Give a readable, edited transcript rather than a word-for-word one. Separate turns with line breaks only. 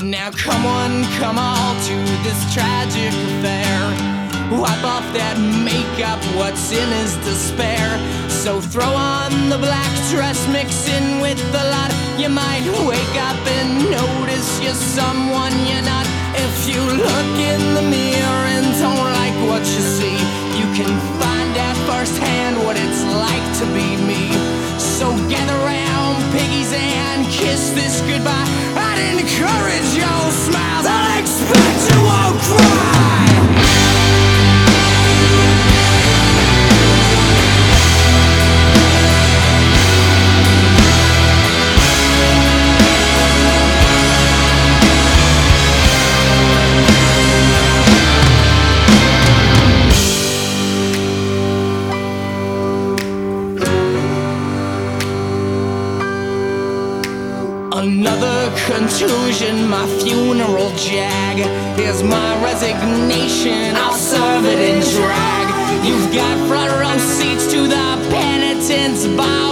Now come one, come all to this tragic affair. Wipe off that makeup, what's in is despair. So throw on the black dress, mix in with the lot. You might wake up and notice you're someone you're not. If you look in the mirror and don't like what you see, you can find out firsthand what it's like to be me. So gather round, piggies, and kiss this goodbye. I'd encourage your smiles, I'd expect you won't cry. Another contusion, my funeral jag. Here's my resignation, I'll serve it in drag. You've got front row seats to the penitent's bow.